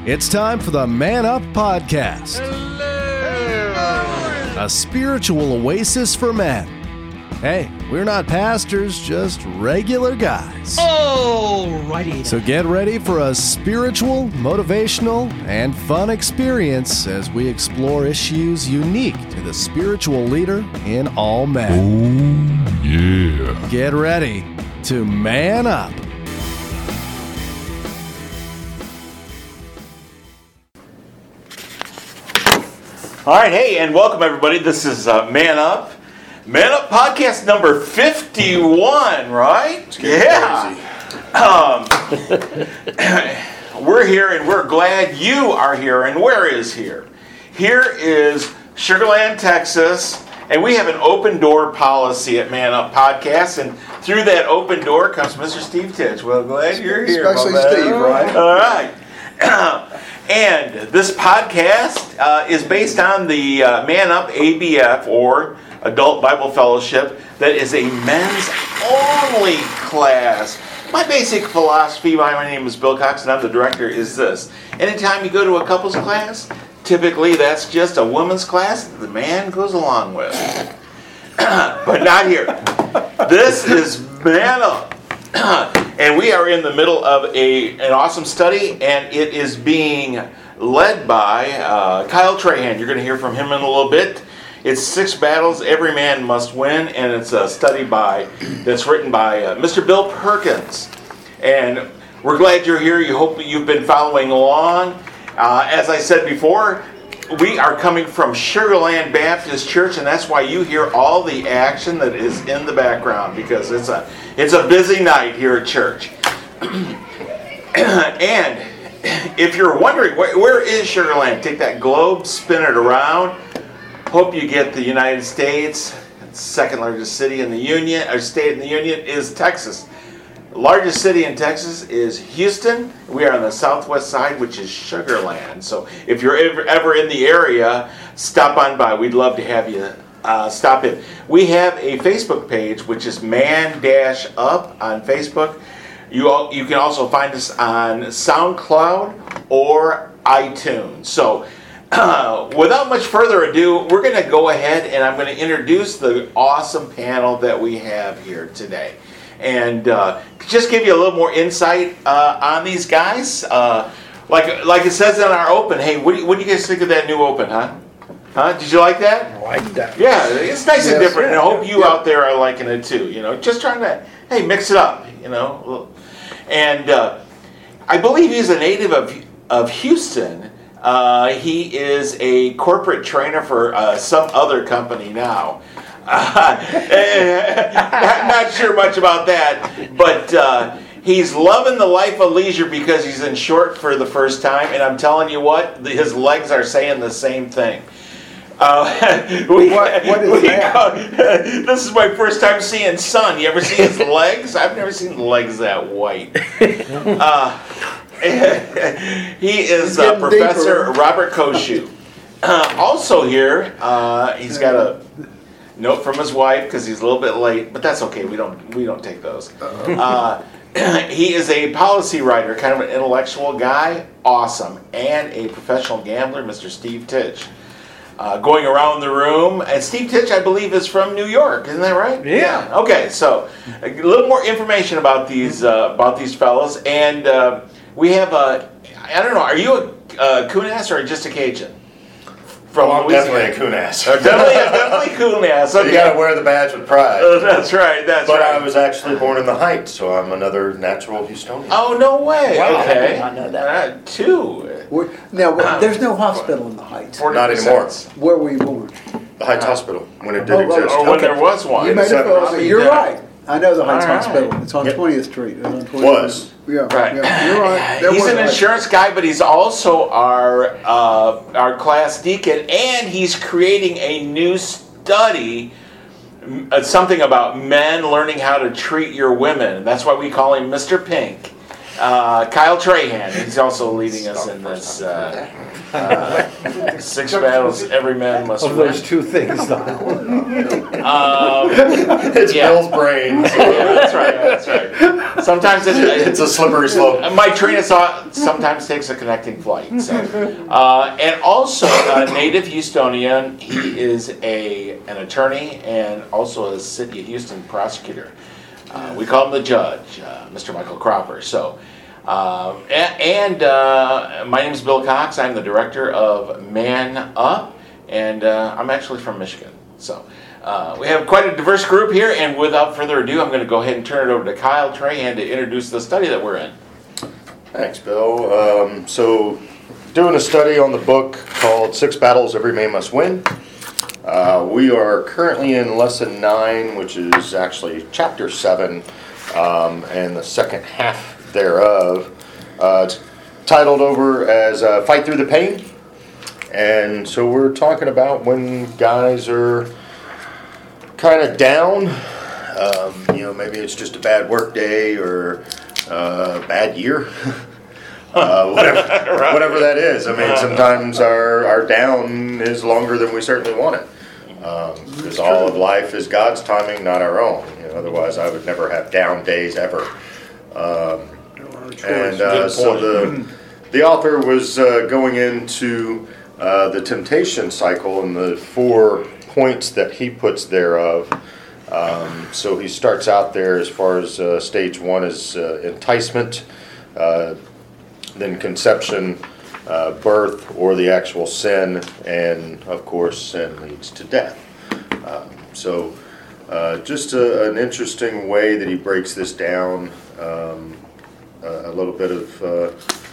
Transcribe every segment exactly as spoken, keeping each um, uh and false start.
It's time for the Man Up Podcast. A spiritual oasis for men. Hey, we're not pastors, just regular guys. Alrighty. So get ready for a spiritual, motivational, and fun experience as we explore issues unique to the spiritual leader in all men. Oh, yeah. Get ready to man up. All right, hey, and welcome everybody. This is uh, Man Up. Man Up podcast number fifty-one, right? It's getting yeah. Um, we're here and we're glad you are here. And where is here? Here is Sugar Land, Texas. And we have an open door policy at Man Up Podcast. And through that open door comes Mister Steve Titch. Well, glad you're here. Especially Steve, right? All right. And this podcast uh, is based on the uh, Man Up A B F, or Adult Bible Fellowship, that is a men's only class. My basic philosophy, my name is Bill Cox and I'm the director, is this. Anytime you go to a couples class, typically that's just a women's class that the man goes along with. But not here. This is Man Up. And we are in the middle of a an awesome study, and it is being led by uh, Kyle Trahan. You're going to hear from him in a little bit. It's Six Battles Every Man Must Win, and it's a study by that's written by uh, Mister Bill Perkins. And we're glad you're here. You hope that you've been following along. Uh, as I said before, we are coming from Sugar Land Baptist Church, and that's why you hear all the action that is in the background, because it's a it's a busy night here at church. And if you're wondering, where, where is Sugar Land? Take that globe, spin it around. Hope you get the United States. Second largest city in the Union, or state in the Union, is Texas. Largest city in Texas is Houston. We are on the southwest side, which is Sugar Land. So if you're ever, ever in the area, stop on by. We'd love to have you uh, stop in. We have a Facebook page, which is Man Dash Up on Facebook. You all, you can also find us on SoundCloud or iTunes. So uh, without much further ado, we're going to go ahead and I'm going to introduce the awesome panel that we have here today. And uh, just give you a little more insight uh, on these guys. Uh, like like it says in our open, hey, what do, you, what do you guys think of that new open, huh? Huh? Did you like that? I like that. Yeah, it's nice Yes. and different, and I hope you Yeah. out there are liking it too. You know, just trying to, hey, mix it up, you know. And uh, I believe he's a native of, of Houston. Uh, he is a corporate trainer for uh, some other company now. Uh, not, not sure much about that, but uh, he's loving the life of leisure because he's in short for the first time, and I'm telling you what, his legs are saying the same thing. Uh, we, What- what is we that? Go, this is my first time seeing sun. You ever see his legs? I've never seen legs that white. Uh, he is uh, getting Professor deeper. Robert Koshu. Uh, also here, uh, he's got a note from his wife because he's a little bit late, but that's okay. We don't we don't take those. Uh, he is a policy writer, kind of an intellectual guy, awesome, and a professional gambler, Mister Steve Titch. Uh, going around the room, and Steve Titch, I believe, is from New York. Isn't that right? Yeah. Okay, so a little more information about these uh, about these fellows, and uh, we have a. I don't know. Are you a, a Kunas or just a Cajun? From Oh, I'm Louisiana? definitely a Kunas. Uh, definitely, definitely Kunas. Okay. You gotta wear the badge with pride. Uh, that's right. That's but right. I was actually born in the Heights, so I'm another natural Houstonian. Oh, no way. Wow, I Okay. did not know that. Uh, two. Where- Now, where- there's no hospital in the Heights. forty Not percent. anymore. Where were you born? The Heights Hospital, when it did Oh, right. exist. Or when Okay. there was one. You made seven. it. I'll be You're down. right. I know the Heights All right. Hospital. It's on Yep. twentieth Street. It was on twentieth Was. Street. Yeah, Right. yeah, you're right. There He's was an Heights. insurance guy, but he's also our uh, our class deacon, and he's creating a new study, m- uh, something about men learning how to treat your women. That's why we call him Mister Pink. uh, Kyle Trahan. He's also leading us in this uh, uh, Six Battles Every Man Must Of Win. those two things, though. Um, It's Yeah. Bill's brain. yeah, that's right. That's right. Sometimes it, It's a slippery slope. my train of thought sometimes takes a connecting flight. So. Uh, and also a native Houstonian. He is a an attorney and also a city of Houston prosecutor. Uh, we call him the judge, uh, Mister Michael Cropper. So, um, and, and uh, my name is Bill Cox. I'm the director of Man Up, and uh, I'm actually from Michigan. So. Uh, we have quite a diverse group here, and without further ado, I'm going to go ahead and turn it over to Kyle Trahan to introduce the study that we're in. Thanks, Bill. Um, so, doing a study on the book called Six Battles Every Man Must Win. Uh, we are currently in lesson nine, which is actually chapter seven, um, and the second half thereof. Uh, it's titled over as uh, Fight Through the Pain. And so we're talking about when guys are kind of down. Um, you know, maybe it's just a bad work day or uh, a bad year. uh, whatever, Right. whatever that is. I mean, sometimes our, our down is longer than we certainly want it. Because all of life is God's timing, not our own. You know, otherwise, I would never have down days ever. Um, and uh, so the the author was uh, going into uh, the temptation cycle and the four points that he puts thereof. Um, so he starts out there as far as uh, stage one is uh, enticement, uh, then conception, uh, birth, or the actual sin, and of course sin leads to death. Um, so uh, just a, an interesting way that he breaks this down, um, a, a little bit of... Uh,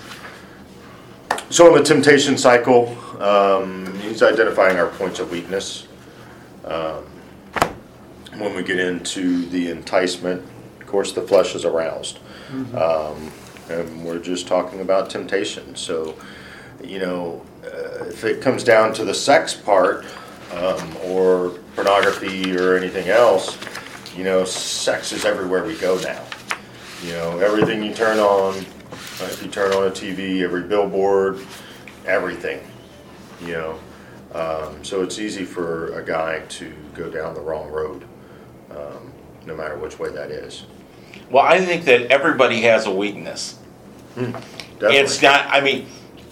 so in the temptation cycle, um, he's identifying our points of weakness. Um, when we get into the enticement, of course the flesh is aroused. Mm-hmm. Um, and we're just talking about temptation. So, you know, uh, if it comes down to the sex part, um, or pornography or anything else, you know, sex is everywhere we go now. You know, everything you turn on, uh, if you turn on a T V, every billboard, everything, you know. Um, so it's easy for a guy to go down the wrong road, um, no matter which way that is. Well, I think that everybody has a weakness. Mm, definitely. It's not, I mean,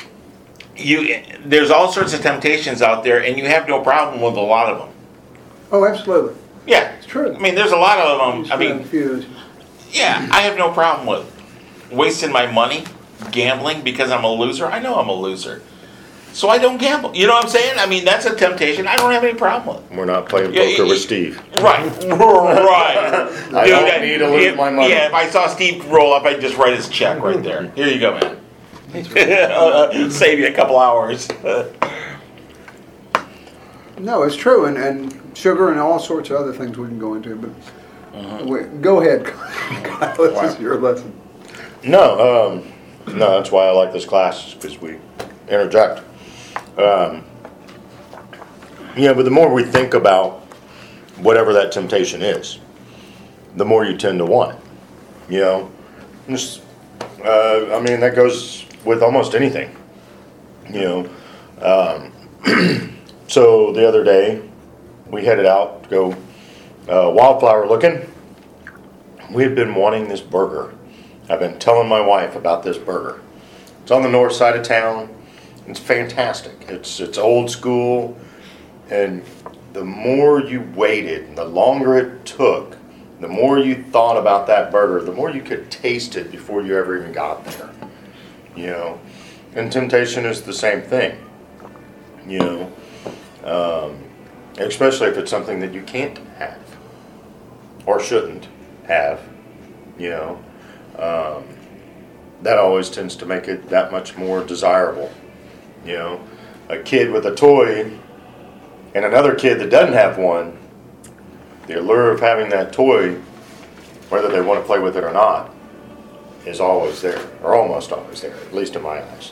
you. There's all sorts of temptations out there, and you have no problem with a lot of them. Oh, absolutely. Yeah. It's true. I mean, there's a lot of them. Just I mean, confused. yeah, I have no problem with wasting my money gambling because I'm a loser. I know I'm a loser. So I don't gamble. You know what I'm saying? I mean, that's a temptation I don't have any problem with. We're not playing Yeah, poker y- with Steve. Right, right. I Dude, don't need to lose if- my money. Yeah, if I saw Steve roll up, I'd just write his check right there. Here you go, man. Uh, Save you a couple hours. No, it's true, and, and sugar and all sorts of other things we can go into, but Uh-huh. wait, go ahead, Kyle, this is your lesson. No, um, no, that's why I like this class, because we interject. Um, yeah, but the more we think about whatever that temptation is, the more you tend to want it. You know, just, uh, I mean, that goes with almost anything. You know, um, so the other day we headed out to go uh, wildflower looking. We had been wanting this burger. I've been telling my wife about this burger. It's on the north side of town. It's fantastic. It's it's old school, and the more you waited, the longer it took, the more you thought about that burger, the more you could taste it before you ever even got there. You know, and temptation is the same thing. You know, um, especially if it's something that you can't have or shouldn't have. You know, um, that always tends to make it that much more desirable. You know, a kid with a toy and another kid that doesn't have one, the allure of having that toy, whether they want to play with it or not, is always there, or almost always there, at least in my eyes.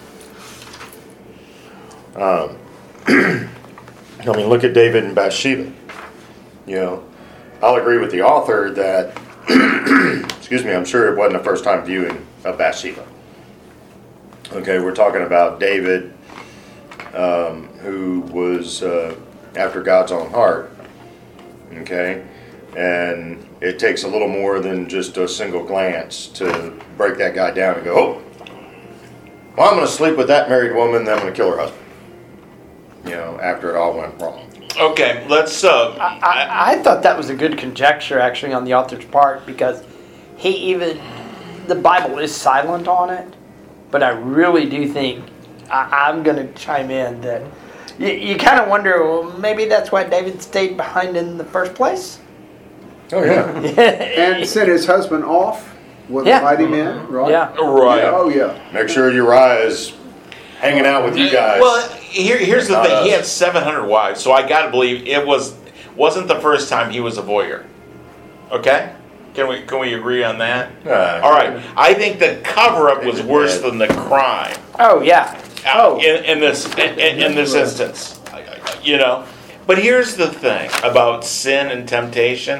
Um, I mean, look at David and Bathsheba. You know, I'll agree with the author that, excuse me, I'm sure it wasn't a first time viewing of Bathsheba. Okay, we're talking about David, um, who was uh, after God's own heart. Okay, and it takes a little more than just a single glance to break that guy down and go, oh, well, I'm going to sleep with that married woman, then I'm going to kill her husband. You know, after it all went wrong. Okay, let's. Uh, I, I, I thought that was a good conjecture, actually, on the author's part, because he even, the Bible is silent on it, but I really do think, I, I'm going to chime in, that you, you kind of wonder, well, maybe that's why David stayed behind in the first place? Oh, yeah. And sent his husband off with Yeah. a mighty man, right? Yeah. right. Yeah, oh, yeah. Make sure Uriah is hanging out with you guys. Well, here, here's the Not thing. He us. had seven hundred wives, so I got to believe it was wasn't the first time he was a voyeur. Okay? Can we can we agree on that? Uh, All right. I think the cover-up was worse than the crime. Oh, yeah. uh, Oh. in, in this in, in this instance, you know. But here's the thing about sin and temptation: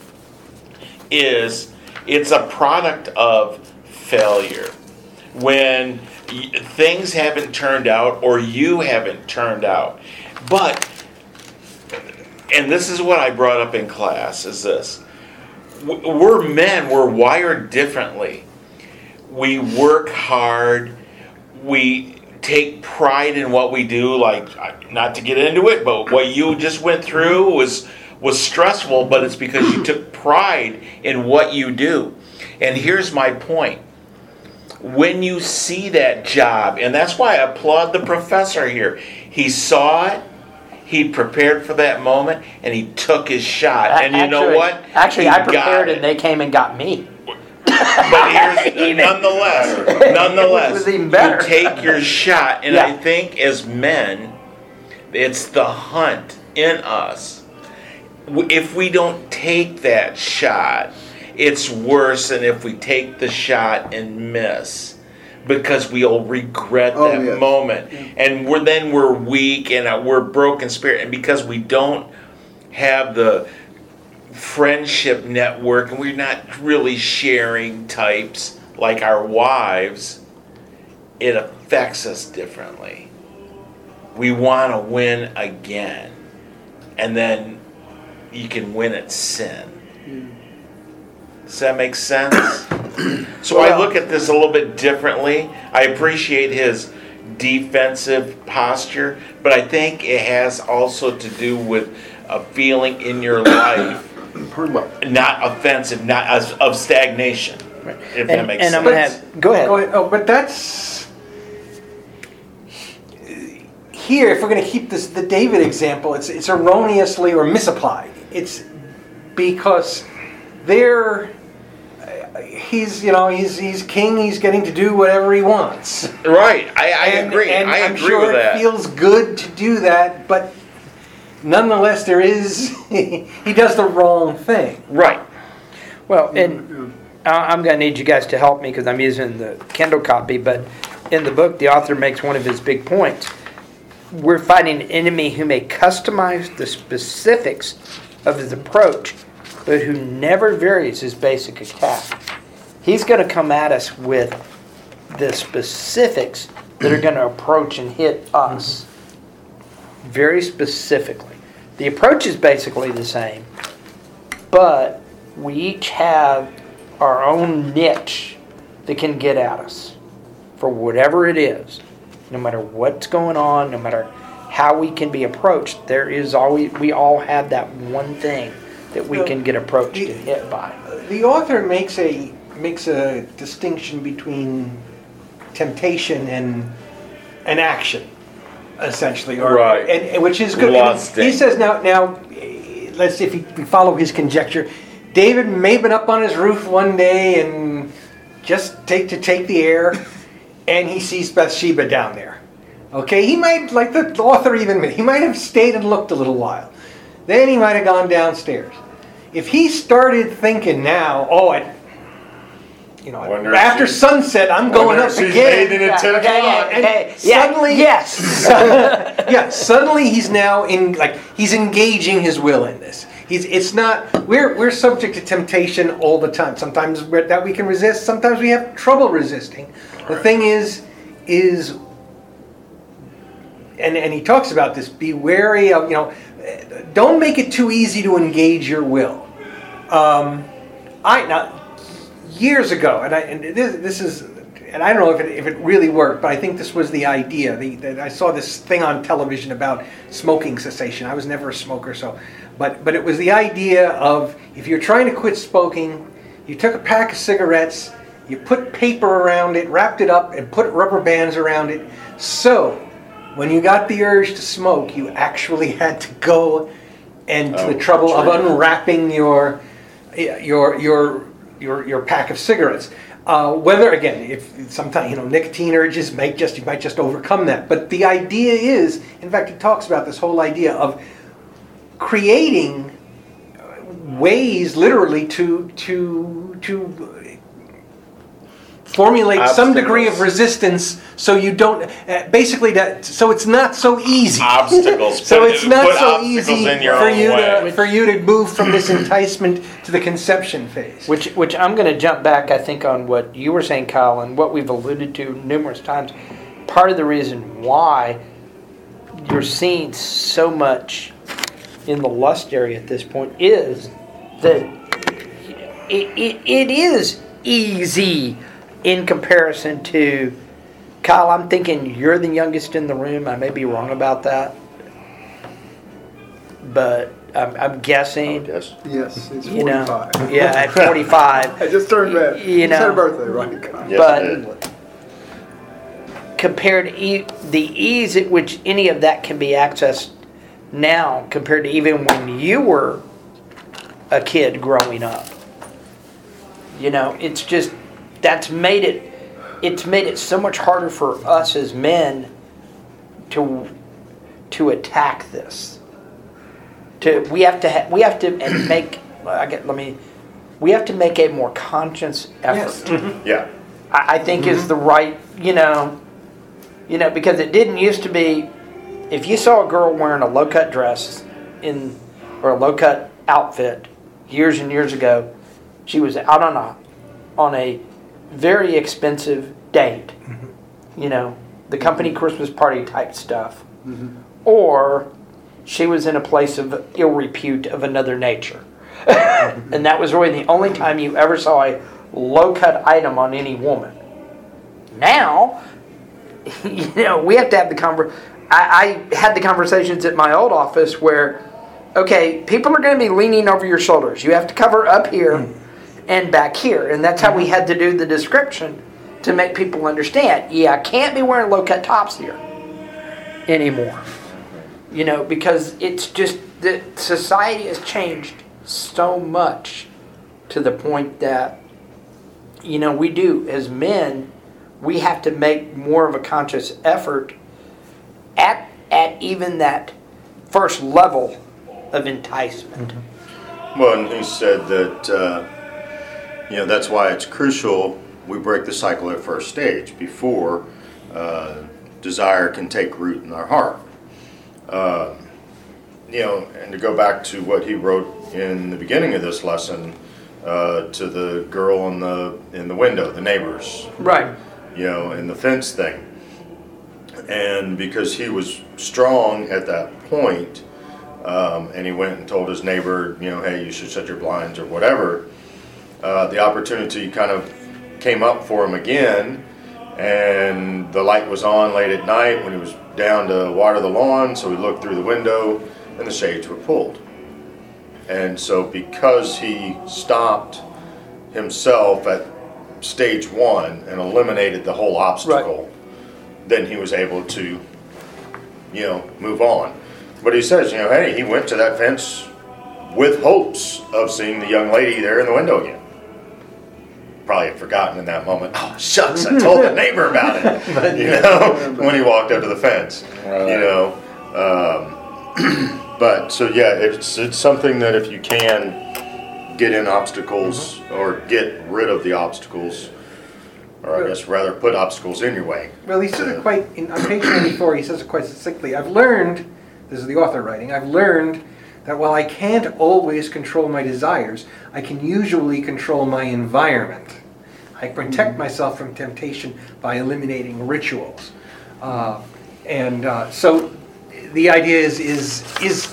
is it's a product of failure. When y- things haven't turned out, or you haven't turned out, but and this is what I brought up in class: is this. We're men, we're wired differently. We work hard. We take pride in what we do. Like, not to get into it, but what you just went through was was stressful, but it's because you took pride in what you do. And here's my point. When you see that job, and that's why I applaud the professor here. He saw it. He prepared for that moment, and he took his shot. And you Actually- know what? Actually, He I got prepared it. and they came and got me. But here's, nonetheless, nonetheless, It was even better. you take your shot, and Yeah. I think as men, it's the hunt in us. W- If we don't take that shot, it's worse than if we take the shot and miss. Because we'll regret Oh, that yes. moment, and we're then we're weak and uh, we're broken spirit, and because we don't have the friendship network and we're not really sharing types like our wives, it affects us differently. We want to win again, and then you can win at sin. Does that make sense? So I look at this a little bit differently. I appreciate his defensive posture, but I think it has also to do with a feeling in your life, not offensive, not as, of stagnation, if that And, makes and sense. I'm gonna have, go ahead. Go ahead. Oh, but that's here. If we're going to keep this the David example, it's it's erroneously or misapplied. It's because they're he's you know he's he's king. He's getting to do whatever he wants. Right, I, I And- agree. And I I'm agree sure with that. it feels good to do that, but nonetheless, there is he does the wrong thing. Right. Well, and I- I'm going to need you guys to help me because I'm using the Kindle copy, but in the book, the author makes one of his big points. We're fighting an enemy who may customize the specifics of his approach, but who never varies his basic attack. He's going to come at us with the specifics that are going to approach and hit us very specifically. The approach is basically the same, but we each have our own niche that can get at us for whatever it is. No matter what's going on, no matter how we can be approached, there is always, we all have that one thing that we can get approached and hit by. The author makes a makes a distinction between temptation and an action, essentially, or, Right. and, and which is good. And Lusting. he says now, now, eh, let's see if he, we follow his conjecture. David may have been up on his roof one day and just take to take the air, and he sees Bathsheba down there. Okay, he might, like the author even admitted, he might have stayed and looked a little while. Then he might have gone downstairs. If he started thinking now, oh, I, you know, Wonder if after she's- sunset, I'm going wonder up if she's again. bathing at ten Okay, o'clock. yeah, okay. And Yeah, suddenly- yes. Yeah, suddenly he's now in, like, he's engaging his will in this. He's, it's not, we're, we're subject to temptation all the time. Sometimes we're, that we can resist, sometimes we have trouble resisting. The thing is, is, and, and he talks about this, be wary of, you know, don't make it too easy to engage your will. Um, I, now, years ago, and, I, and this, this is, and I don't know if it, if it really worked, but I think this was the idea. The, the, I saw this thing on television about smoking cessation. I was never a smoker, so, but, but it was the idea of if you're trying to quit smoking, you took a pack of cigarettes, you put paper around it, wrapped it up, and put rubber bands around it. So, when you got the urge to smoke, you actually had to go and to Oh, the trouble of true. unwrapping your, your, your, your, your pack of cigarettes. Uh, whether again, if sometimes you know nicotine urges make just you might just overcome that. But the idea is, in fact, he talks about this whole idea of creating ways, literally, to to to formulate some degree of Obstacles. resistance, so you don't uh, basically that. So it's not so easy. Obstacles. So Put- it's not put so obstacles easy in your for own you way. to for you to move from this enticement to the conception phase. Which, which I'm going to jump back, I think, on what you were saying, Kyle, and what we've alluded to numerous times. Part of the reason why you're seeing so much in the lust area at this point is that it, it, it is easy in comparison to, Kyle, I'm thinking you're the youngest in the room. I may be wrong about that. But I'm, I'm guessing, Yes. Yes, it's you know, forty-five. yeah, at forty-five. I just turned red. You You just had know. a birthday, right? Yes, But- it did. Compared to e- the ease at which any of that can be accessed now compared to even when you were a kid growing up. You know, it's just, that's made it, it's made it so much harder for us as men to, to attack this. To, we have to, ha- we have to make, I get, let me, we have to make a more conscious effort. Yes. Yeah. I I think is the right, you know, you know, because it didn't used to be, if you saw a girl wearing a low-cut dress in, or a low-cut outfit years and years ago, she was out on a, on a very expensive date, you know, the company Christmas party type stuff, or she was in a place of ill repute of another nature. And that was really the only time you ever saw a low-cut item on any woman. Now, you know, we have to have the conver- I, I had the conversations at my old office where, okay, people are going to be leaning over your shoulders. You have to cover up here and back here. And that's how we had to do the description to make people understand. Yeah, I can't be wearing low-cut tops here anymore. You know, because it's just that society has changed so much to the point that, you know, we do, as men, we have to make more of a conscious effort at at even that first level of enticement. Well, and he said that, uh, you know, that's why it's crucial we break the cycle at first stage before uh, desire can take root in our heart. Uh, you know, and to go back to what he wrote in the beginning of this lesson, uh, to the girl in the in the window, the neighbors, Right. you know, and the fence thing. And because he was strong at that point, um, and he went and told his neighbor, you know, hey, you should shut your blinds or whatever, uh, the opportunity kind of came up for him again, and the light was on late at night when he was down to water the lawn, so he looked through the window and the shades were pulled. And so because he stopped himself at stage one and eliminated the whole obstacle, then he was able to, you know, move on. But he says, you know, hey, he went to that fence with hopes of seeing the young lady there in the window again. Probably had forgotten in that moment, oh, shucks, I told the neighbor about it, you know, when he walked up to the fence, you know. Um, but, so yeah, it's, it's something that if you can get in obstacles or get rid of the obstacles, or I guess rather put obstacles in your way. Well, he says it quite, in, on page ninety-four, he says it quite succinctly. I've learned, this is the author writing, I've learned that while I can't always control my desires, I can usually control my environment. I protect myself from temptation by eliminating rituals. Uh, and uh, so the idea is is is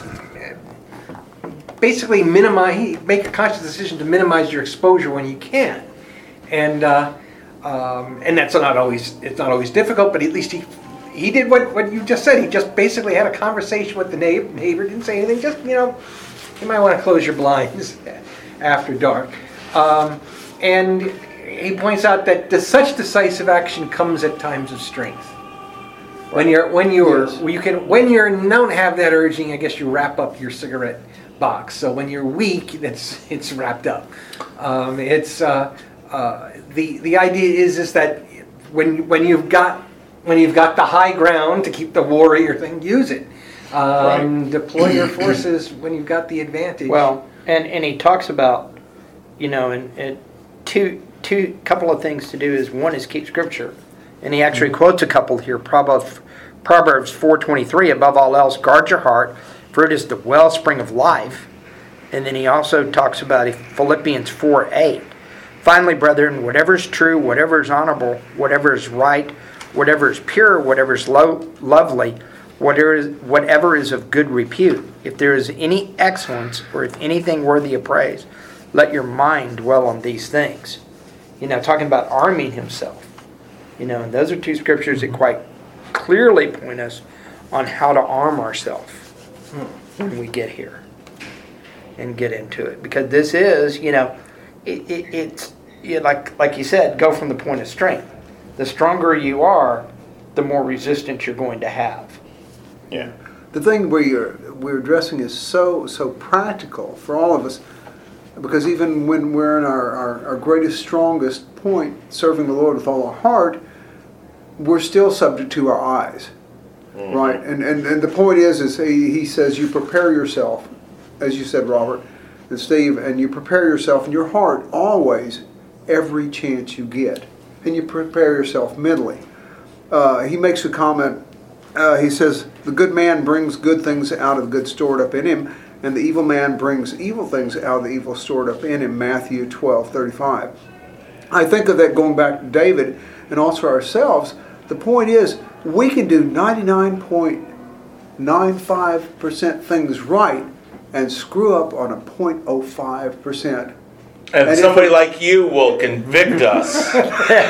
basically minimize, make a conscious decision to minimize your exposure when you can. And uh, um, and that's not always, it's not always difficult, but at least he he did what, what you just said. He just basically had a conversation with the neighbor, neighbor didn't say anything, just, you know, you might want to close your blinds after dark. Um, and he points out that the, such decisive action comes at times of strength. When you're when you're Yes. you can when you don't have that urging, I guess you wrap up your cigarette box. So when you're weak, that's it's wrapped up. Um, it's uh, uh, the the idea is is that when when you've got when you've got the high ground to keep the warrior thing, use it. Um, Deploy your forces when you've got the advantage. Well, and, and he talks about, you know, and, and two two couple of things to do is one is keep scripture, and he actually quotes a couple here. Proverbs Proverbs four twenty three. Above all else, guard your heart, for it is the wellspring of life. And then he also talks about Philippians four eight. Finally, brethren, whatever is true, whatever is honorable, whatever is right, whatever is pure, whatever is lo- lovely, whatever is, whatever is of good repute, if there is any excellence or if anything worthy of praise, let your mind dwell on these things. You know, talking about arming himself. You know, and those are two scriptures that quite clearly point us on how to arm ourselves when we get here and get into it. Because this is, you know, it, it, it's you know, like like you said, go from the point of strength. The stronger you are, the more resistance you're going to have. Yeah. The thing we're, we're addressing is so so practical for all of us, because even when we're in our, our, our greatest, strongest point, serving the Lord with all our heart, we're still subject to our eyes, mm-hmm. right? And, and and the point is, is he, he says you prepare yourself, as you said, Robert and Steve, and you prepare yourself in your heart always, every chance you get, and you prepare yourself mentally. Uh, he makes a comment. Uh, he says, the good man brings good things out of good stored up in him, and the evil man brings evil things out of the evil stored up in him, Matthew twelve thirty-five. I think of that going back to David and also ourselves. The point is, we can do ninety-nine point nine five percent things right and screw up on a zero point zero five percent. And, And somebody if- like you will convict us. Throw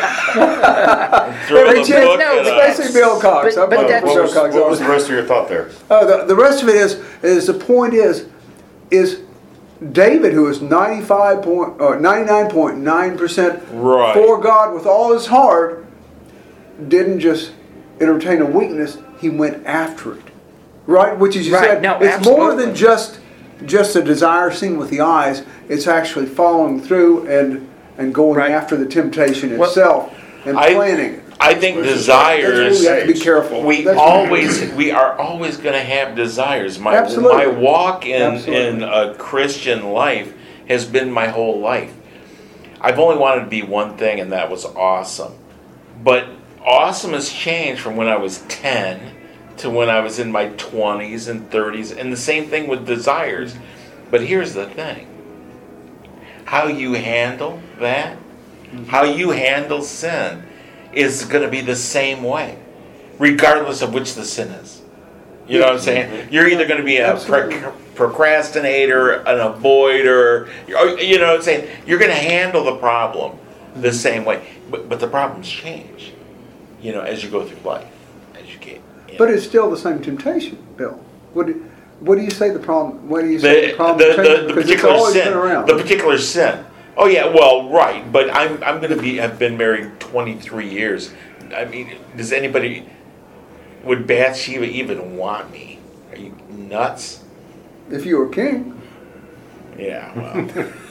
Every the chance- book no, at Especially us. Bill Cox. But- I'm but voting that's- for What Bill was, Cox what was the also. rest of your thought there? Oh, the, the rest of it is, is the point is, is David, who is ninety-five point, or ninety-nine point nine percent Right. for God with all his heart, didn't just entertain a weakness, he went after it. Right? Which, as you Right, said, no, it's more absolutely. than just just a desire seen with the eyes. It's actually following through and and going Right. after the temptation Well, itself and I- planning it. I think Which is- That's where desires. we have to be careful. We That's- always, we are always going to have desires. My Absolutely. my walk in Absolutely. in a Christian life has been my whole life. I've only wanted to be one thing, and that was awesome. But awesome has changed from when I was ten to when I was in my twenties and thirties, and the same thing with desires. But here's the thing: how you handle that, how you handle sin, is going to be the same way, regardless of which the sin is. You know what I'm saying? You're either going to be a Absolutely. pro- procrastinator, an avoider, or, you know what I'm saying? You're going to handle the problem the same way. But, but the problems change, you know, as you go through life, as you get. you But know. it's still the same temptation, Bill. What do, what do you say the problem? What do you say the, the, problem the, changes? the, the Because it's particular always sin, been around. the particular sin. Oh yeah, well, right, but I'm I'm going to be have been married twenty-three years. I mean, does anybody, would Bathsheba even want me? Are you nuts? If you were king, Yeah, well,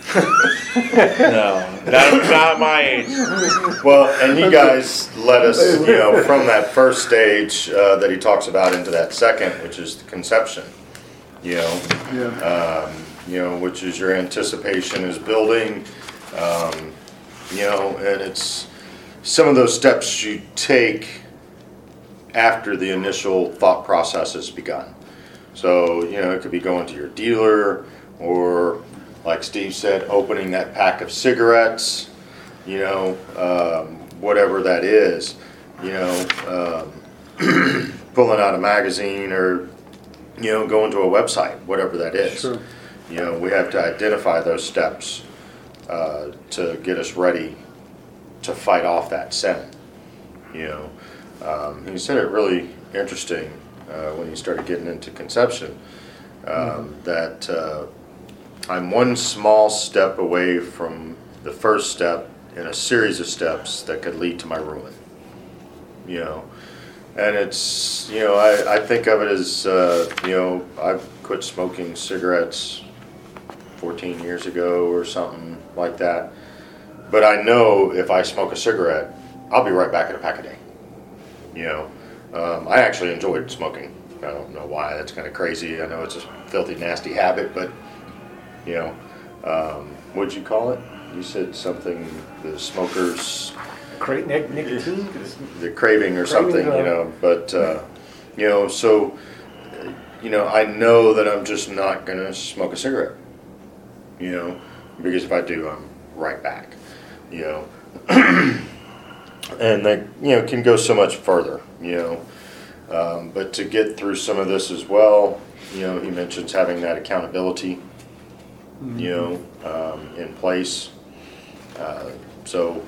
no, not, not my age. Well, and you guys led us, you know, from that first stage uh, that he talks about into that second, which is the conception. You know, yeah. um, you know, which is your anticipation is building, um, you know, and it's some of those steps you take after the initial thought process has begun. So, you know, it could be going to your dealer, or like Steve said, opening that pack of cigarettes, you know, um, whatever that is, you know, um, pulling out a magazine, or, you know, going to a website, whatever that is. Sure. You know, we have to identify those steps uh, to get us ready to fight off that sin. You know, um, he said it really interesting uh, when he started getting into conception, um, mm-hmm. that uh, I'm one small step away from the first step in a series of steps that could lead to my ruin. You know, and it's, you know, I, I think of it as, uh, you know, I've quit smoking cigarettes fourteen years ago or something like that. But I know if I smoke a cigarette, I'll be right back at a pack a day. You know, um, I actually enjoyed smoking. I don't know why. That's kind of crazy. I know it's a filthy, nasty habit, but, you know, um, what'd you call it? You said something, the smokers... Cra- nic- nicotine? The craving or something, you know. But, uh, you know, so, you know, I know that I'm just not going to smoke a cigarette. You know, because if I do, I'm right back. You know, and they, you know, can go so much further, you know, um, but to get through some of this as well, you know, he mentions having that accountability, mm-hmm. you know, um, in place. Uh, so,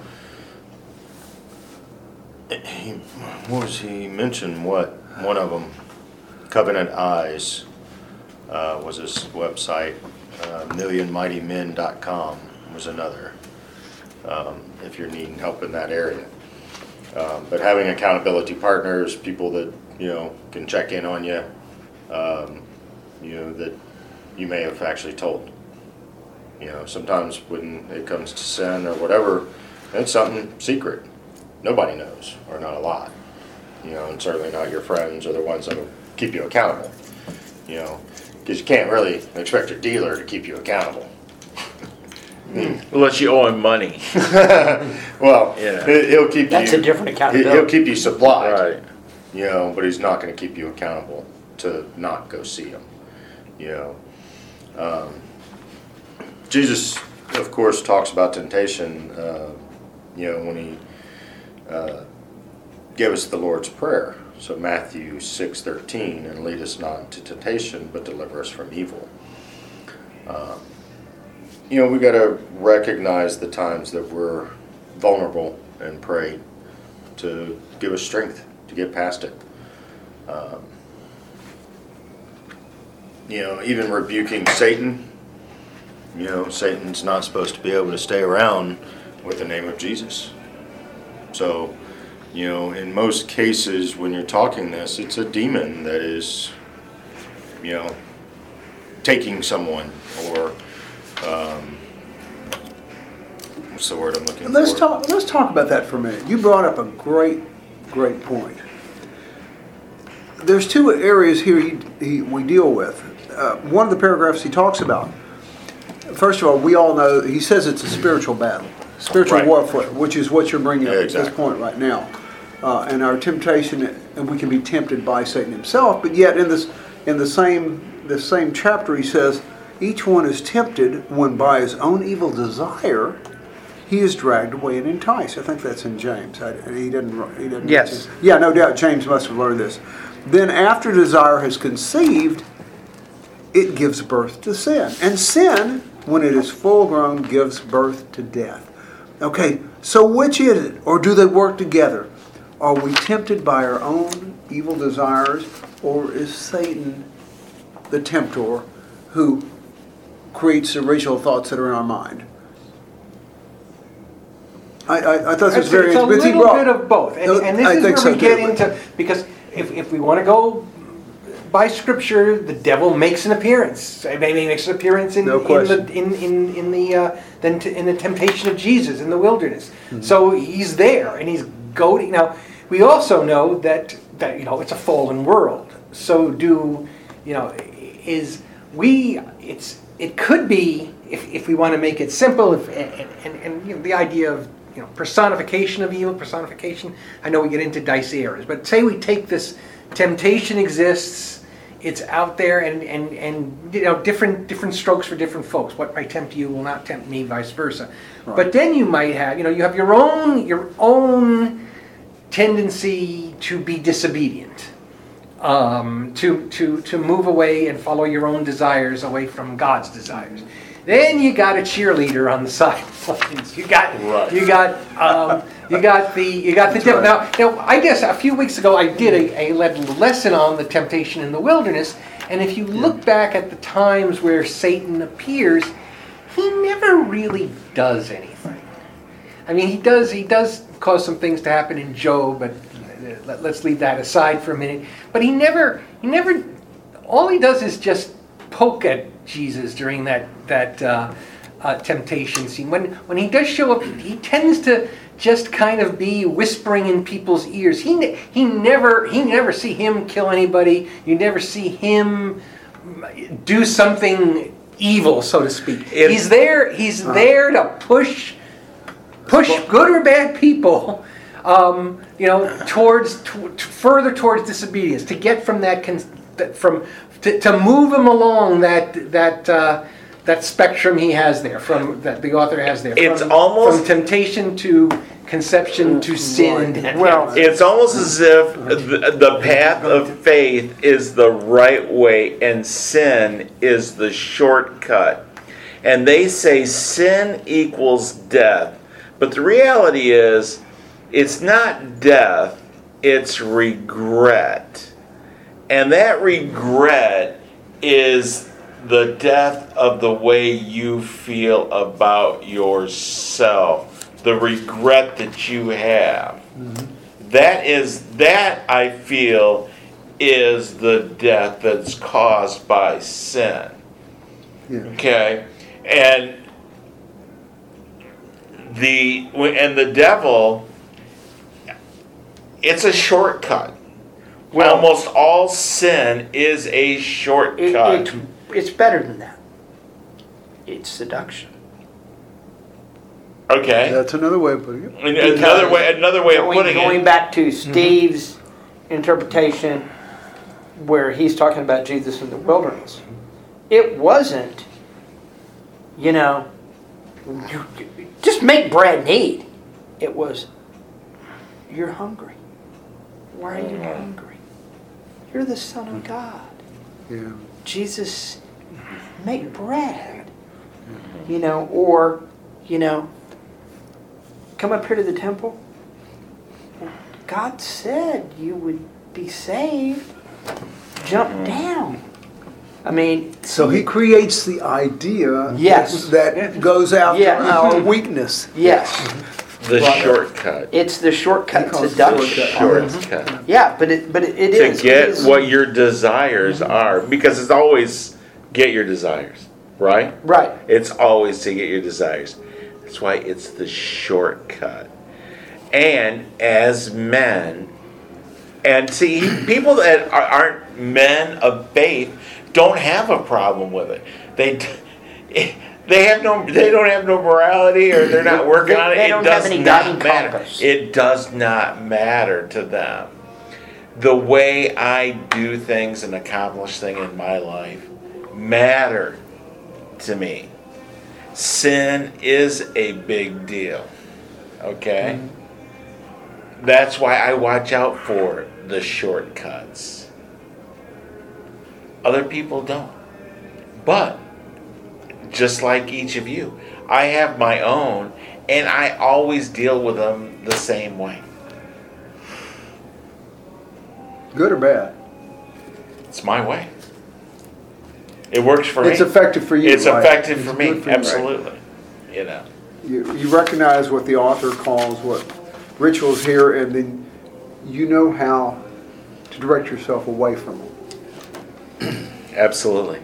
he, what was he mentioned? What one of them, Covenant Eyes, uh, was his website. Uh, million mighty men dot com was another. Um, if you're needing help in that area. Um, but having accountability partners, people that, you know, can check in on you, um, you know, that you may have actually told. You know, sometimes when it comes to sin or whatever, it's something secret. Nobody knows, or not a lot. You know, and certainly not your friends or the ones that will keep you accountable. You know, because you can't really expect your dealer to keep you accountable. Unless you owe him money. Well, Yeah. he- he'll keep That's you. a different he- accountability. He'll keep you supplied. Right. You know, but he's not going to keep you accountable to not go see him. You know, um, Jesus, of course, talks about temptation. Uh, you know, when he uh, gave us the Lord's Prayer. So Matthew six thirteen, and lead us not into temptation, but deliver us from evil. Um, you know, we got to recognize the times that we're vulnerable and pray to give us strength to get past it. Um, you know, even rebuking Satan. You know, Satan's not supposed to be able to stay around with the name of Jesus. So, you know, in most cases when you're talking this, it's a demon that is, you know, taking someone, or um, what's the word I'm looking Let's for? talk. Let's talk about that for a minute. You brought up a great, great point. There's two areas here he, he, we deal with. Uh, one of the paragraphs he talks about. First of all, we all know he says it's a spiritual battle, spiritual Right. warfare, which is what you're bringing up Yeah, at exactly. this point right now. Uh, and our temptation, and we can be tempted by Satan himself. But yet, in this, in the same, the same chapter, he says, each one is tempted when by his own evil desire he is dragged away and enticed. I think that's in James. I, he didn't. He didn't. Yes. Yeah, no doubt. James must have learned this. Then, after desire has conceived, it gives birth to sin, and sin, when it is full grown, gives birth to death. Okay, so which is it, or do they work together? Are we tempted by our own evil desires, or is Satan the tempter who creates the original thoughts that are in our mind? I, I, I thought this was It's, very it's a interesting. little bit of both, and, and this I is think where so we get too, but- into, because if, if we want to go by Scripture, the devil makes an appearance. I mean, he makes an appearance in, No in question. the in in in the uh, then t- in the temptation of Jesus in the wilderness. Mm-hmm. So he's there, and he's goading. Now we also know that that you know it's a fallen world. So do you know is we it's it could be if, if we want to make it simple if, and, and, and you know, the idea of you know personification of evil, personification. I know we get into dicey areas, but say we take this temptation exists it's out there, and, and, and you know, different different strokes for different folks. What might tempt you will not tempt me, vice versa. Right. But then you might have, you know, you have your own your own tendency to be disobedient, um, to to to move away and follow your own desires away from God's desires. Then you got a cheerleader on the sidelines. You got Right. you got um, you got the you got the devil. Now, now I guess a few weeks ago I did a, a le- lesson on the temptation in the wilderness, and if you look back at the times where Satan appears, he never really does anything. I mean, he does he does cause some things to happen in Job, but let, let's leave that aside for a minute. But he never he never all he does is just poke at Jesus during that that uh, uh, temptation scene. When when he does show up, he tends to just kind of be whispering in people's ears. He ne- he never he never see him kill anybody. You never see him do something evil, so to speak. It- he's there. He's there to push push good or bad people. Um, you know, towards to, to further towards disobedience, to get from that con- that- from to, to move him along that that uh, that spectrum he has there, from that the author has there. It's from, almost- from temptation to conception to sin and death. Well, It's almost as if the, the path of faith is the right way and sin is the shortcut. And they say sin equals death. But the reality is, it's not death, it's regret. And that regret is the death of the way you feel about yourself. The regret that you have. Mm-hmm. That is, that I feel is the death that's caused by sin. Yeah. Okay? And the and the devil, it's a shortcut. Well- Almost all sin is a it, shortcut. it, it's better than that. It's seduction. Okay? That's another way of putting it. And Another way another way of Going, putting going it. back to Steve's interpretation, where he's talking about Jesus in the wilderness, it wasn't, you know, you, you- just make bread and eat. It was, you're hungry. Why are you hungry? You're the Son of God. Yeah. Jesus, make bread. You know, or, you know, come up here to the temple. God said you would be saved. Jump down. I mean, So he creates the idea Yes. that goes after Yeah. our weakness. yes, The Right. shortcut. it's the shortcut He calls it seduction. shortcut. Shortcut. Yeah, but it but it, it To is. it get is- what your desires are. Because it's always get your desires. Right? Right. It's always to get your desires. That's why it's the shortcut. And as men, and see, people that are- aren't men of faith don't have a problem with it. They they have no they don't have no morality, or they're not working They- on it. they It don't have does any not guiding matter. compass. It does not matter to them. The way I do things and accomplish things in my life matter to me. Sin is a big deal. Okay? Mm-hmm. That's why I watch out for the shortcuts. Other people don't. But, just like each of you, I have my own, and I always deal with them the same way. Good or bad? It's my way. It works for It's me. effective for you. It's right? effective It's for good me, for you. absolutely. You know. You, you recognize what the author calls what rituals here, and then you know how to direct yourself away from them. Absolutely.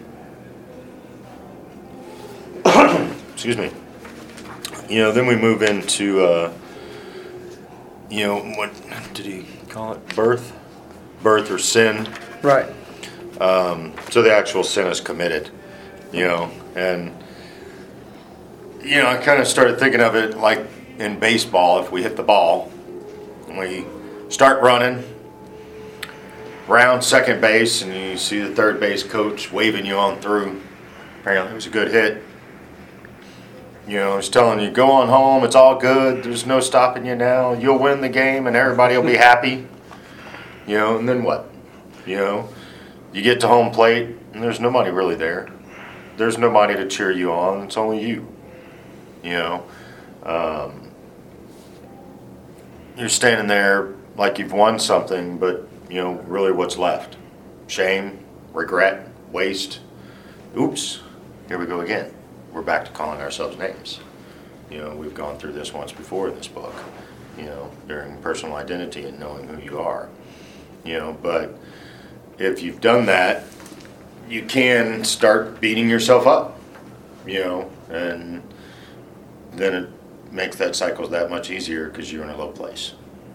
Excuse me. You know, then we move into, uh, you know, what did he call it? Birth? Birth or sin. Right. Um, so the actual sin is committed, you know, and, you know, I kind of started thinking of it like in baseball. If we hit the ball and we start running, round second base and you see the third base coach waving you on through. Apparently it was a good hit. You know, he's telling you, go on home, it's all good, there's no stopping you now, you'll win the game and everybody will be happy. You know, and then what? You know, you get to home plate and there's nobody really there. There's nobody to cheer you on, it's only you. You know, um, you're standing there like you've won something, but, you know, really what's left? Shame, regret, waste. Oops, here we go again. We're back to calling ourselves names. You know, we've gone through this once before in this book, you know, during personal identity and knowing who you are. You know, but if you've done that, you can start beating yourself up, you know, and then it makes that cycle that much easier because you're in a low place.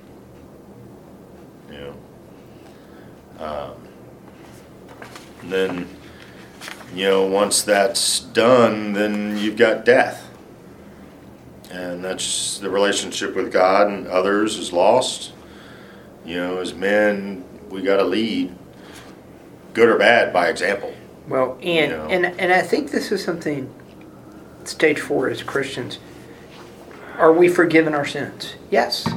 You know. Um, then, you know, once that's done, then you've got death. And that's the relationship with God and others is lost. You know, as men, we got to lead, good or bad, by example. Well, and, You know. and and I think this is something, stage four as Christians, are we forgiven our sins? Yes.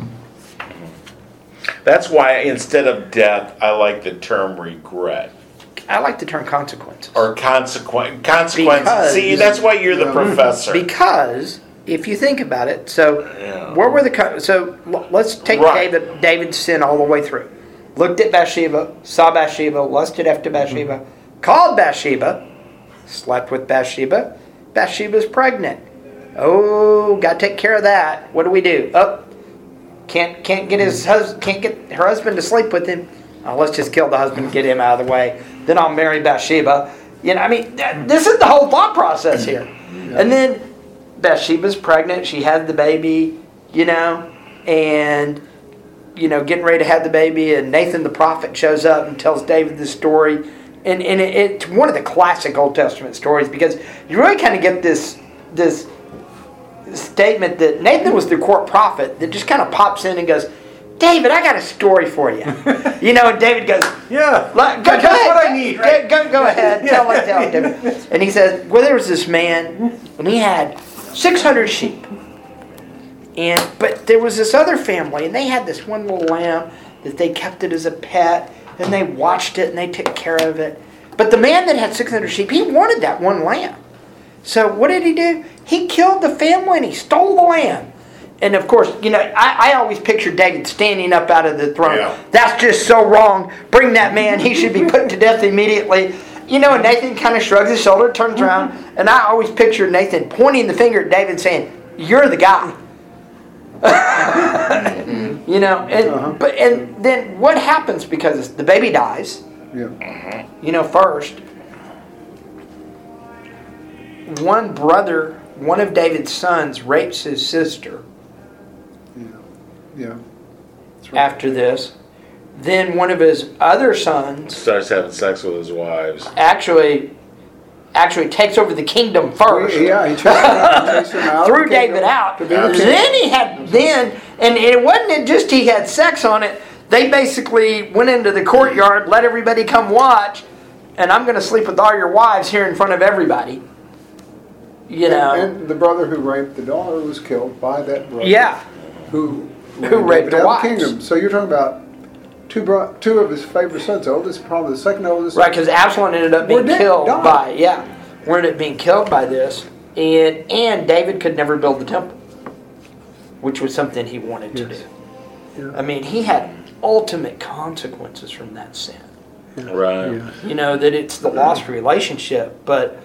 That's why instead of death, I like the term regret. I like the term consequences. Or consequence. Consequences. Because- See, that's why you're the Yeah. professor. Because if you think about it, so Yeah. what were the co- so l- let's take Right. David David's sin all the way through. Looked at Bathsheba, saw Bathsheba, lusted after Bathsheba, called Bathsheba, slept with Bathsheba. Bathsheba's pregnant. Oh, got to take care of that. What do we do? Oh, can't can't get his hus- can't get her husband to sleep with him. Oh, let's just kill the husband and get him out of the way. Then I'll marry Bathsheba. You know, I mean, th- this is the whole thought process here. And then Bathsheba's pregnant. She had the baby, you know, and, you know, getting ready to have the baby. And Nathan the prophet shows up and tells David the story. And, and it, it's one of the classic Old Testament stories because you really kind of get this this statement that Nathan was the court prophet that just kind of pops in and goes, David, I got a story for you. You know, and David goes, Yeah. Like, go, That's go ahead, what I go- need, go, right? go, go ahead. Tell it, tell it, David. And he says, well, there was this man, and he had six hundred sheep. And but there was this other family, and they had this one little lamb that they kept it as a pet, and they watched it, and they took care of it. But the man that had six hundred sheep, he wanted that one lamb. So what did he do? He killed the family, and he stole the lamb. And of course, you know, I, I always picture David standing up out of the throne. Yeah. That's just so wrong. Bring that man. He should be put to death immediately. You know, and Nathan kind of shrugs his shoulder, turns around, and I always picture Nathan pointing the finger at David saying, you're the guy. You know, and, Uh-huh. but, and then what happens because the baby dies, Yeah. you know, first. One brother, one of David's sons, rapes his sister. Yeah. Yeah. That's right. After this. Then one of his other sons Starts having sex with his wives. actually actually takes over the kingdom first. Yeah, he chased him out, he chased him out Threw of the David kingdom out. to be the king. Then he had then and it wasn't just he had sex on it. They basically went into the courtyard, let everybody come watch, and I'm gonna sleep with all your wives here in front of everybody. You know. And, and the brother who raped the daughter was killed by that brother. Yeah. Who Who raped David the out of wives. kingdom. So you're talking about two bro- two of his favorite sons, the oldest, probably the second oldest. Right, because Absalom ended up being Well, David killed died. by yeah, ended up being killed by this, and and David could never build the temple, which was something he wanted to Yes. do. Yeah. I mean, he had ultimate consequences from that sin. Right. Yeah. You know that it's the lost relationship, but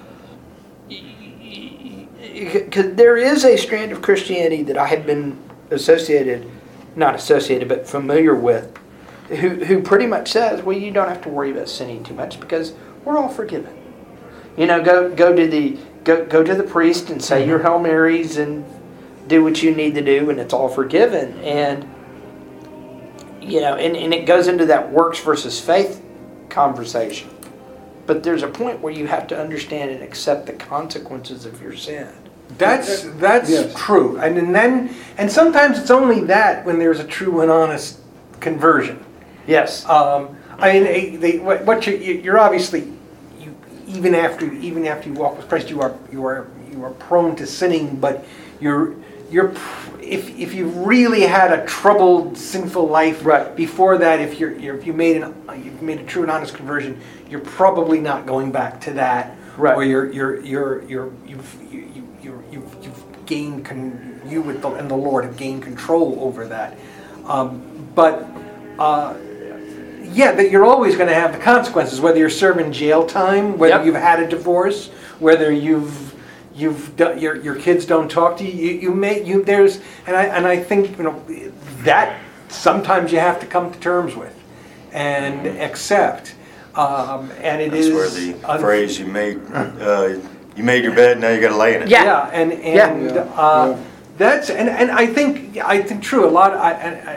because there is a strand of Christianity that I have been associated, not associated, but familiar with, who who pretty much says, well, you don't have to worry about sinning too much because we're all forgiven. You know, go go to the go go to the priest and say your Hail Marys and do what you need to do, and it's all forgiven. And you know, and, and it goes into that works versus faith conversation. But there's a point where you have to understand and accept the consequences of your sin. That's that's Yes. true, and, and then and sometimes it's only that when there's a true and honest conversion. Yes. Um, I mean, eh, they, what, what you, you're obviously, you, even after even after you walk with Christ, you are you are you are prone to sinning. But you're you're pr- if if you really had a troubled, sinful life Right. before that, if you're, you're if you made an you've made a true and honest conversion, you're probably not going back to that. Right. Or you're you're you're you're you've you, you, you're, you've you've gained con, you with the, and the Lord have gained control over that. Um, but. Uh, Yeah, that you're always going to have the consequences, whether you're serving jail time, whether Yep. you've had a divorce, whether you've you've done, your your kids don't talk to you. You, you may you there's and I and I think you know that sometimes you have to come to terms with and accept. Um, and it That's is where the un- phrase "you made uh, you made your bed, now you got to lay in it." Yeah. Yeah, and and Yeah. uh, Yeah. that's and, and I think I think true. A lot I, I, I,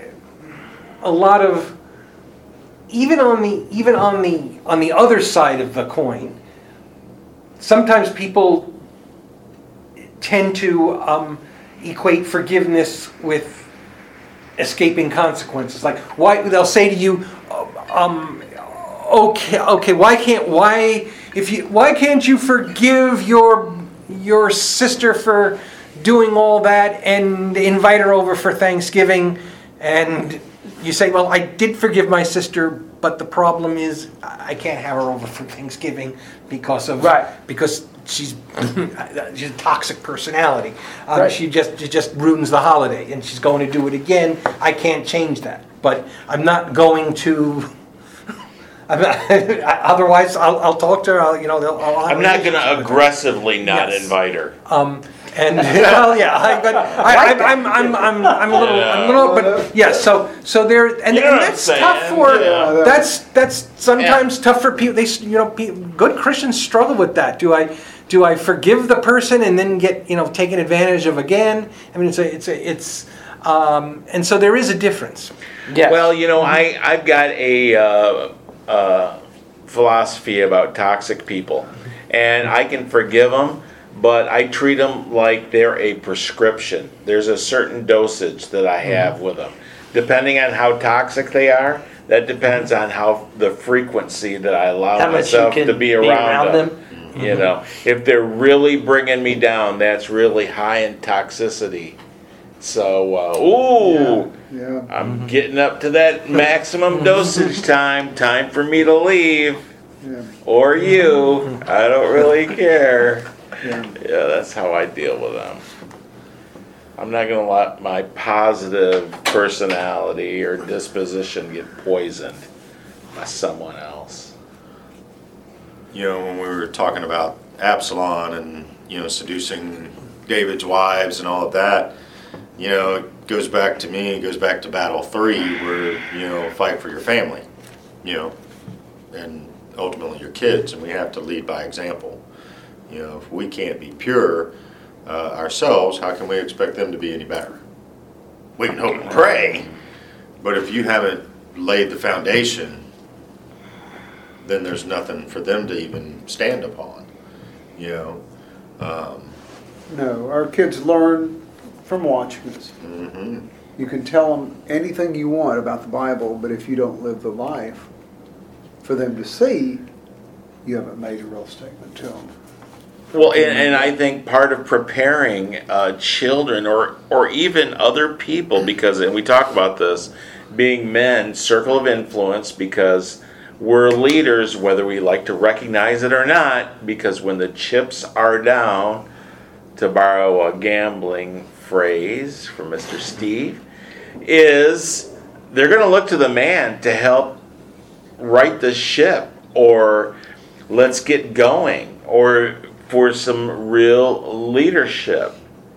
a lot of even on the even on the on the other side of the coin, sometimes people tend to um, equate forgiveness with escaping consequences. Like why they'll say to you, um, okay, okay, why can't why if you why can't you forgive your your sister for doing all that and invite her over for Thanksgiving? And you say, well, I did forgive my sister, but the problem is I can't have her over for Thanksgiving because of Right. because she's she's a toxic personality. Um, Right. She just she just ruins the holiday, and she's going to do it again. I can't change that, but I'm not going to. I'm not, otherwise, I'll, I'll talk to her. I'll, you know, I'll, I'll have I'm a not going relationship to with her. aggressively not Yes. invite her. Um, and well, yeah, I, but I, I, I'm, I'm, I'm, I'm a little, I'm a little, but yeah. So, so there, and, You know and what I'm that's saying, tough for. yeah. That's that's sometimes tough for people. They, s- you know, pe- good Christians struggle with that. Do I, do I forgive the person and then get you know taken advantage of again? I mean, it's a, it's a, it's, um, and so there is a difference. Yeah. Well, you know, I, I've got a uh, uh, philosophy about toxic people, and I can forgive them, but I treat them like they're a prescription. There's a certain dosage that I have with them. Depending on how toxic they are, that depends on how the frequency that I allow How much you myself can to be be around, around them. them. You know, if they're really bringing me down, that's really high in toxicity. So, uh, ooh, Yeah. I'm getting up to that maximum dosage time. Time for me to leave. Yeah. Or you. I don't really care. Yeah. Yeah, that's how I deal with them. I'm not going to let my positive personality or disposition get poisoned by someone else. You know, when we were talking about Absalom and, you know, seducing David's wives and all of that, you know, it goes back to me, it goes back to Battle three, where, you know, fight for your family, you know, and ultimately your kids, and we have to lead by example. You know, if we can't be pure uh, ourselves, how can we expect them to be any better? We can hope and pray, but if you haven't laid the foundation, then there's nothing for them to even stand upon, you know. Um, No, our kids learn from watching us. mhm. You can tell them anything you want about the Bible, but if you don't live the life for them to see, you haven't made a real statement to them. Well, and, and I think part of preparing uh, children or or even other people, because and we talk about this, being men, circle of influence, because we're leaders, whether we like to recognize it or not, because when the chips are down, to borrow a gambling phrase from Mister Steve, is they're going to look to the man to help right the ship, or let's get going, or for some real leadership.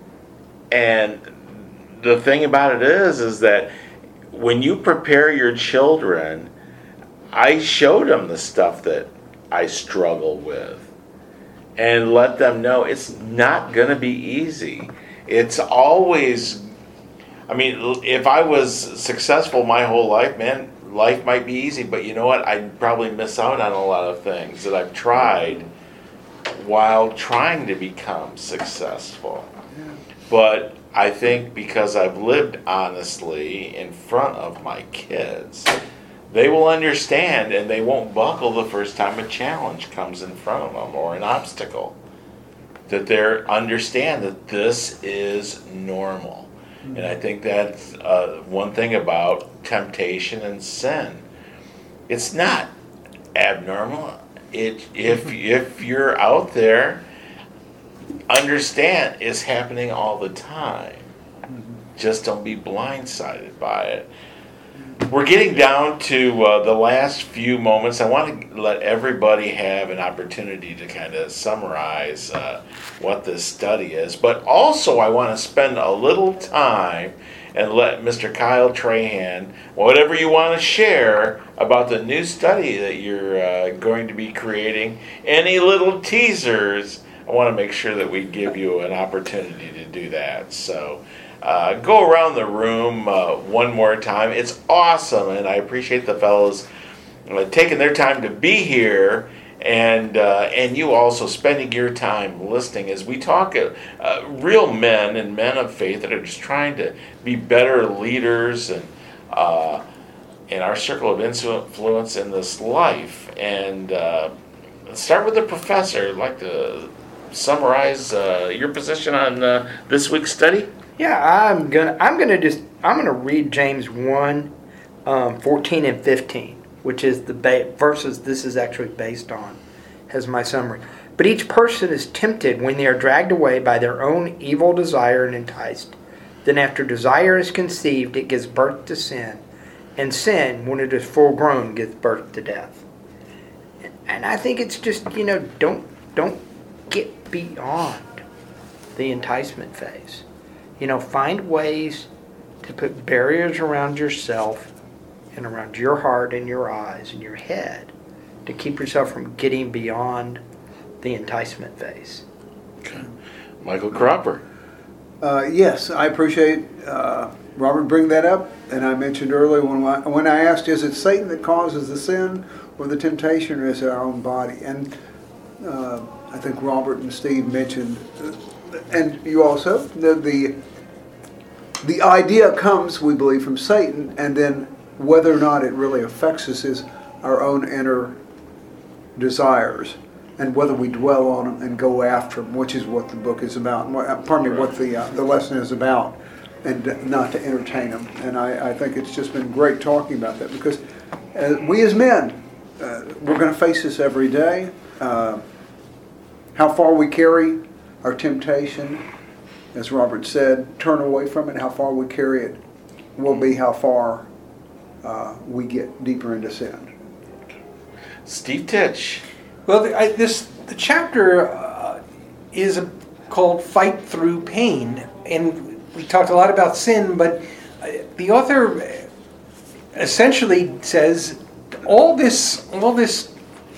And the thing about it is, is that when you prepare your children, I showed them the stuff that I struggle with and let them know it's not going to be easy. It's always, I mean, if I was successful my whole life, man, life might be easy, but you know what? I'd probably miss out on a lot of things that I've tried while trying to become successful. But I think because I've lived honestly in front of my kids, they will understand and they won't buckle the first time a challenge comes in front of them or an obstacle. That they understand that this is normal. Mm-hmm. And I think that's uh, one thing about temptation and sin. It's not abnormal. It if if you're out there, understand it's happening all the time. Just don't be blindsided by it. We're getting down to uh, the last few moments. I want to let everybody have an opportunity to kind of summarize uh, what this study is. But also I want to spend a little time and let Mister Kyle Trahan, whatever you want to share about the new study that you're uh, going to be creating, any little teasers, I want to make sure that we give you an opportunity to do that. So uh, go around the room uh, one more time. It's awesome, and I appreciate the fellows uh, taking their time to be here, and uh, and you also spending your time listening as we talk uh, uh, real men and men of faith that are just trying to be better leaders and uh, in our circle of influence in this life. And uh, let's start with the professor. I'd like to summarize uh, your position on uh, this week's study. Yeah, I'm gonna I'm gonna just I'm gonna read James one, um, fourteen and fifteen, which is the ba- verses this is actually based on, as my summary. But each person is tempted when they are dragged away by their own evil desire and enticed. Then after desire is conceived, it gives birth to sin, and sin, when it is full grown, gives birth to death. And I think it's just, you know, don't don't get beyond the enticement phase. You know, find ways to put barriers around yourself and around your heart and your eyes and your head to keep yourself from getting beyond the enticement phase. Okay. Michael Cropper. Uh, yes, I appreciate uh, Robert bringing that up. And I mentioned earlier when I, when I asked, is it Satan that causes the sin or the temptation, or is it our own body? And uh, I think Robert and Steve mentioned, uh, and you also, the, the the idea comes, we believe, from Satan, and then whether or not it really affects us is our own inner desires, and whether we dwell on them and go after them, which is what the book is about. Pardon me, what the uh, the lesson is about, and not to entertain them. And I, I think it's just been great talking about that, because uh, we as men, uh, we're going to face this every day. Uh, how far we carry our temptation, as Robert said, turn away from it. How far we carry it will be how far uh, we get deeper into sin. Steve Titch. Well, the, I, this the chapter uh, is a, called "Fight Through Pain," and we talked a lot about sin, but uh, the author essentially says all this all this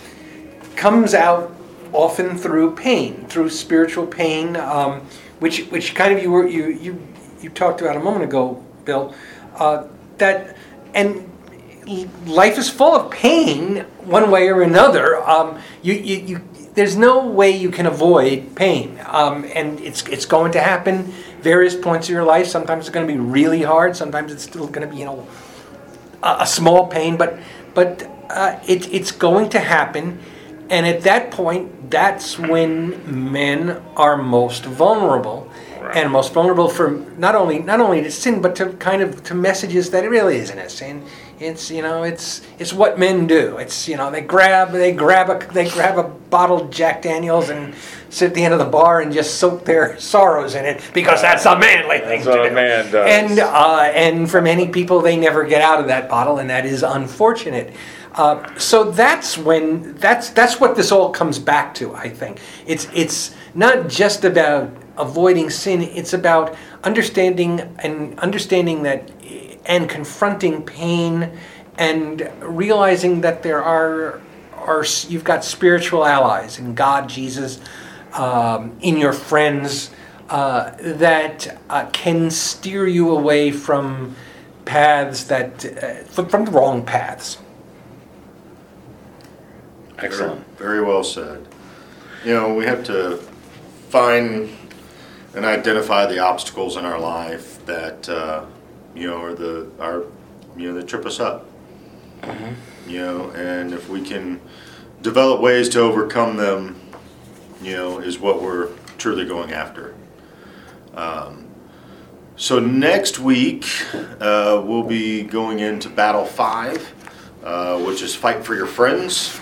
comes out often through pain, through spiritual pain, um, which which kind of you were you you you talked about a moment ago, Bill. Uh, that and. Life is full of pain, one way or another. Um, you, you, you, there's no way you can avoid pain, um, and it's it's going to happen various points of your life. Sometimes it's going to be really hard. Sometimes it's still going to be, you know, a, a small pain, but but uh, it, it's going to happen, and at that point, that's when men are most vulnerable. And most vulnerable for not only not only to sin, but to kind of to messages that it really isn't a sin. It's you know it's it's what men do. It's you know they grab they grab a they grab a bottle of Jack Daniels and sit at the end of the bar and just soak their sorrows in it, because that's a manly thing That's to what do. a man does. And uh, and for many people, they never get out of that bottle, and that is unfortunate. Uh, so that's when that's that's what this all comes back to. I think it's it's not just about avoiding sin. It's about understanding and understanding that and confronting pain and realizing that there are are you've got spiritual allies in God, Jesus, um, in your friends uh, that uh, can steer you away from paths that uh, from, from the wrong paths. Excellent. Very, very well said. You know, we have to find and identify the obstacles in our life that uh, you know are the are you know that trip us up. Mm-hmm. You know, and if we can develop ways to overcome them, you know, is what we're truly going after. Um, so next week, uh, we'll be going into Battle five, uh, which is Fight for Your Friends.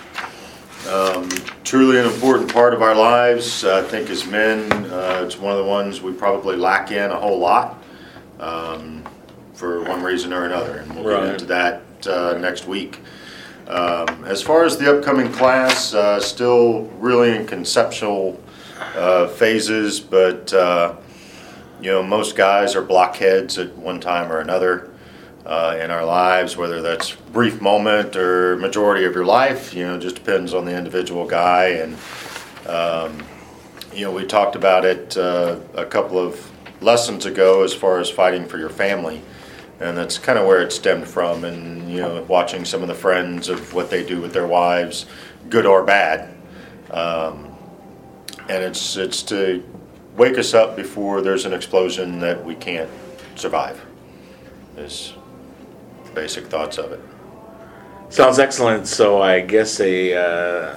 Um, truly an important part of our lives. Uh, I think as men, uh, it's one of the ones we probably lack in a whole lot um, for one reason or another. And we'll Right. get into that uh, next week. Um, as far as the upcoming class, uh, still really in conceptual uh, phases, but uh, you know, most guys are blockheads at one time or another uh, in our lives, whether that's brief moment or majority of your life. You know, just depends on the individual guy. And um, you know, we talked about it uh, a couple of lessons ago as far as fighting for your family. And that's kind of where it stemmed from, and you know, watching some of the friends of what they do with their wives, good or bad, um, and it's it's to wake us up before there's an explosion that we can't survive. Is basic thoughts of it. Sounds excellent. So I guess a uh,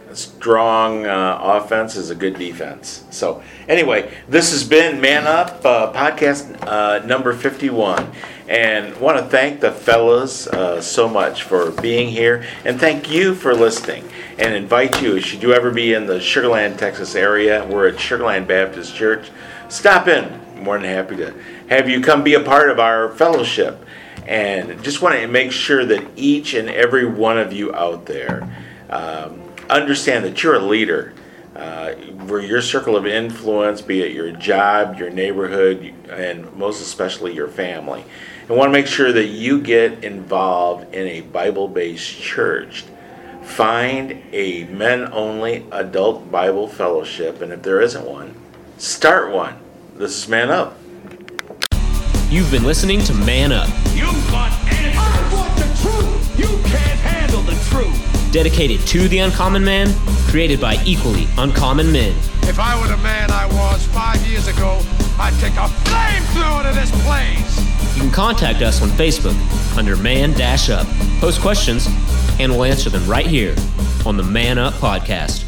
strong uh, offense is a good defense. So anyway, this has been Man Up uh, podcast uh, number fifty-one. And want to thank the fellas uh, so much for being here, and thank you for listening, and invite you, should you ever be in the Sugar Land, Texas area, we're at Sugar Land Baptist Church, stop in. More than happy to have you come be a part of our fellowship. And just want to make sure that each and every one of you out there um, understand that you're a leader. Uh, where your circle of influence, be it your job, your neighborhood, and most especially your family. And want to make sure that you get involved in a Bible-based church. Find a men-only adult Bible fellowship, and if there isn't one, start one. This is Man Up. You've been listening to Man Up. You want answers. I want the truth. You can't handle the truth. Dedicated to the uncommon man, created by equally uncommon men. If I were the man I was five years ago, I'd take a flamethrower to this place. You can contact us on Facebook under Man Dash Up. Post questions, and we'll answer them right here on the Man Up Podcast.